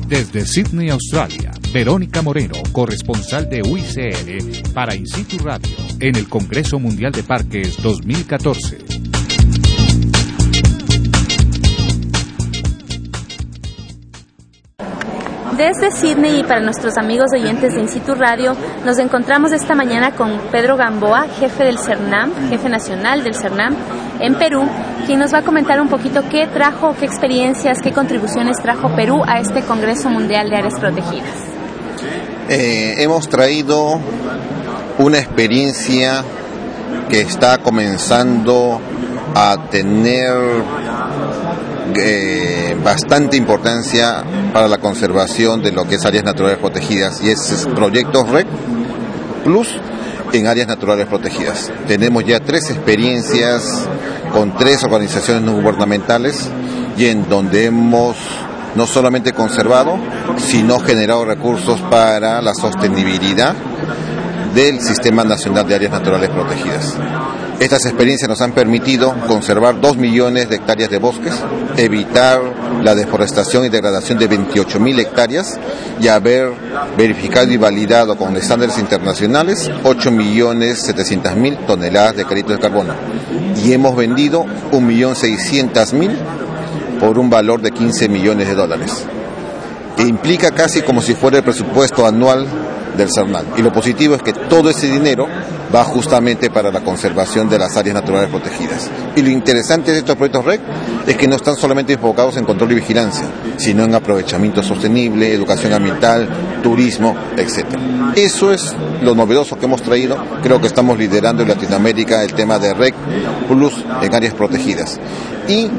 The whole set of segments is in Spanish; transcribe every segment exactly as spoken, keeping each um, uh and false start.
Desde Sydney, Australia, Verónica Moreno, corresponsal de U I C N para In Situ Radio, en el Congreso Mundial de Parques dos mil catorce. Desde Sydney y para nuestros amigos oyentes de In Situ Radio, nos encontramos esta mañana con Pedro Gamboa, jefe del CERNAM, jefe nacional del CERNAM en Perú, quien nos va a comentar un poquito qué trajo, qué experiencias, qué contribuciones trajo Perú a este Congreso Mundial de Áreas Protegidas. Eh, hemos traído una experiencia que está comenzando a tener Eh, bastante importancia para la conservación de lo que es áreas naturales protegidas, y es proyectos R E C Plus en áreas naturales protegidas. Tenemos ya tres experiencias con tres organizaciones no gubernamentales, y en donde hemos no solamente conservado, sino generado recursos para la sostenibilidad del Sistema Nacional de Áreas Naturales Protegidas. Estas experiencias nos han permitido conservar dos millones de hectáreas de bosques, evitar la deforestación y degradación de veintiocho mil hectáreas y haber verificado y validado con estándares internacionales ocho millones setecientas mil toneladas de créditos de carbono. Y hemos vendido un millón seiscientas mil por un valor de quince millones de dólares, que implica casi como si fuera el presupuesto anual del CERNAM. Y lo positivo es que todo ese dinero va justamente para la conservación de las áreas naturales protegidas. Y lo interesante de estos proyectos R E C es que no están solamente enfocados en control y vigilancia, sino en aprovechamiento sostenible, educación ambiental, turismo, etcétera. Eso es lo novedoso que hemos traído. Creo que estamos liderando en Latinoamérica el tema de R E C Plus en áreas protegidas. Y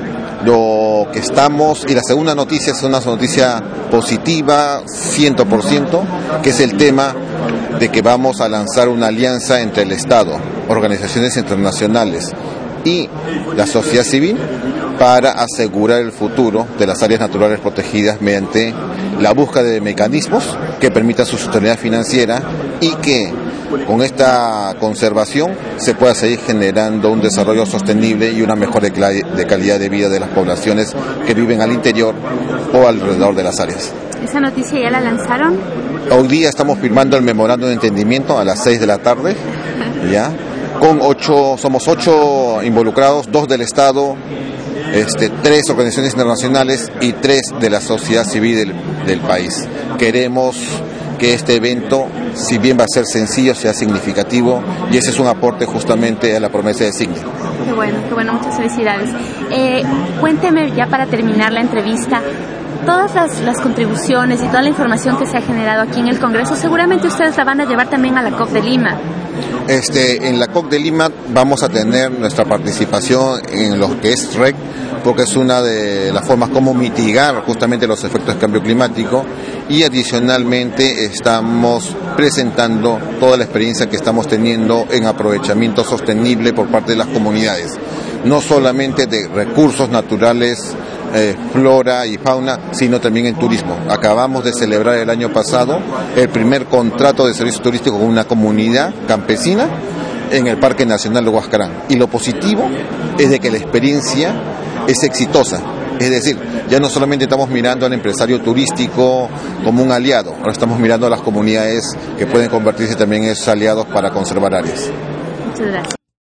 lo que estamos, y la segunda noticia es una noticia positiva, cien por ciento, que es el tema de que vamos a lanzar una alianza entre el Estado, organizaciones internacionales y la sociedad civil para asegurar el futuro de las áreas naturales protegidas mediante la búsqueda de mecanismos que permitan su sostenibilidad financiera, y que con esta conservación se pueda seguir generando un desarrollo sostenible y una mejora de calidad de vida de las poblaciones que viven al interior o alrededor de las áreas. ¿Esa noticia ya la lanzaron? Hoy día estamos firmando el memorándum de entendimiento a las seis de la tarde, ya, con ocho, somos ocho involucrados, dos del Estado, este, tres organizaciones internacionales y tres de la sociedad civil del, del país. Queremos que este evento, si bien va a ser sencillo, sea significativo, y ese es un aporte justamente a la promesa de Sydney. Qué bueno, qué bueno, muchas felicidades. Eh, cuénteme ya para terminar la entrevista, todas las, las contribuciones y toda la información que se ha generado aquí en el Congreso, seguramente ustedes la van a llevar también a la COP de Lima. Este, en la COP de Lima vamos a tener nuestra participación en lo que es R E C, porque es una de las formas como mitigar justamente los efectos del cambio climático, y adicionalmente estamos presentando toda la experiencia que estamos teniendo en aprovechamiento sostenible por parte de las comunidades, no solamente de recursos naturales, Eh, flora y fauna, sino también en turismo. Acabamos de celebrar el año pasado el primer contrato de servicio turístico con una comunidad campesina en el Parque Nacional de Huascarán, y lo positivo es de que la experiencia es exitosa. Es decir, ya no solamente estamos mirando al empresario turístico como un aliado, ahora estamos mirando a las comunidades que pueden convertirse también en esos aliados para conservar áreas. Muchas gracias.